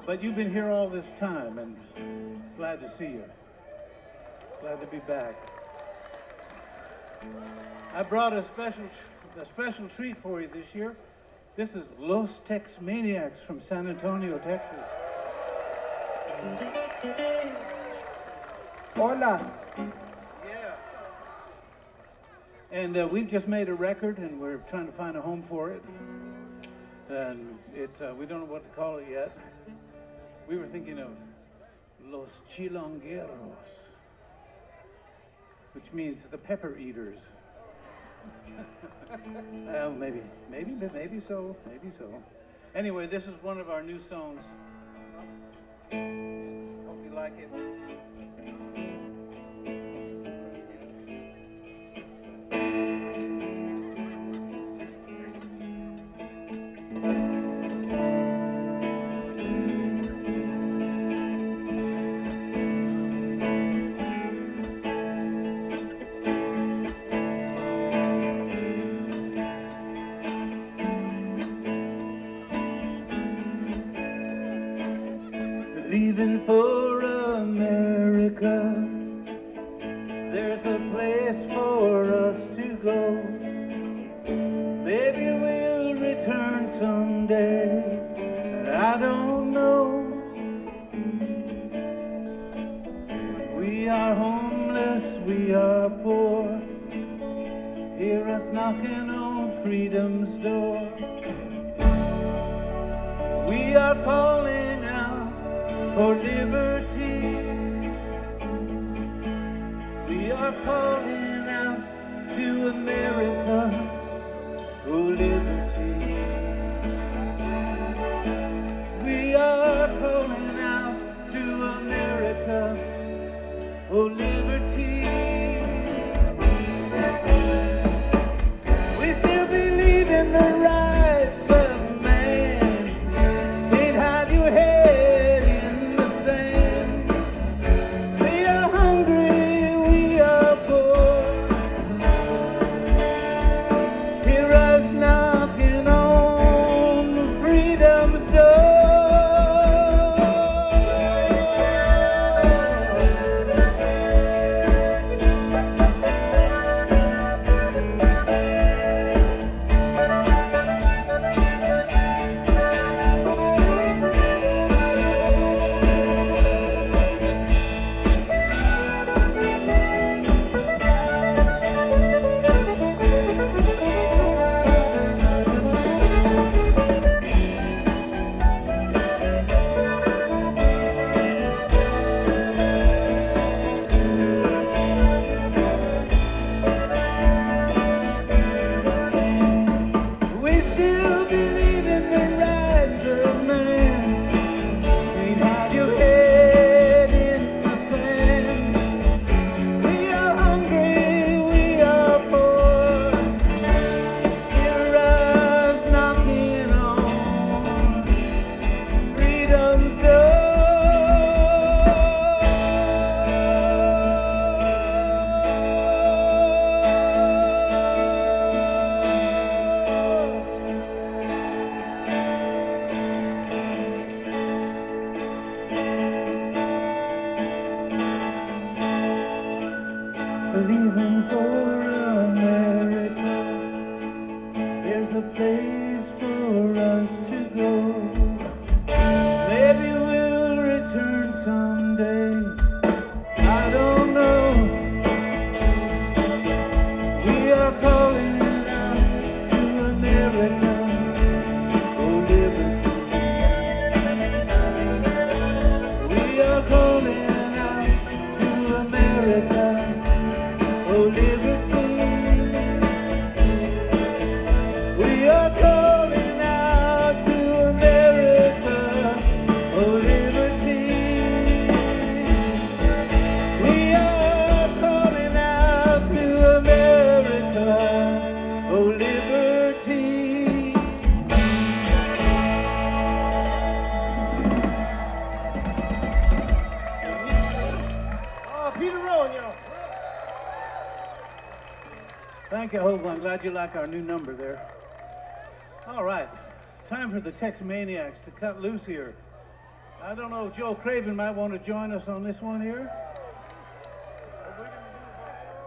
But you've been here all this time, and glad to see you. Glad to be back. I brought a special treat for you this year. This is Los Tex Maniacs from San Antonio, Texas. Hola. Yeah. And we've just made a record, and we're trying to find a home for it. And we don't know what to call it yet. We were thinking of Los Chilongueros, which means the pepper eaters. Well, maybe so. Anyway, this is one of our new songs. Hope you like it. Leaving for America, there's a place for us to go. Maybe we'll return someday, but I don't know. We are homeless, we are poor. Hear us knocking on freedom's door. We are calling out for liberty. We are calling out to America, oh liberty. We are calling out to America, oh liberty. We still believe in the rights of man. Can't hide your head in the sand. We are hungry, we are poor. Hear us knocking on freedom's door. We still believe in the rights of man. Can't hide your head in the sand. We are hungry, we are poor. Hear us knocking on freedom's Leaving for America, there's a place for us to go. Maybe we'll return someday, I don't know. We are calling out to America, oh liberty. We are calling out to America, oh liberty. We are calling out to America, oh liberty. We are calling out to America, oh liberty. Oh, Peter Rowan, y'all. Thank you, Hope. I'm glad you like our new number there. All right, time for the Tex Maniacs to cut loose here. I don't know, Joe Craven might want to join us on this one here.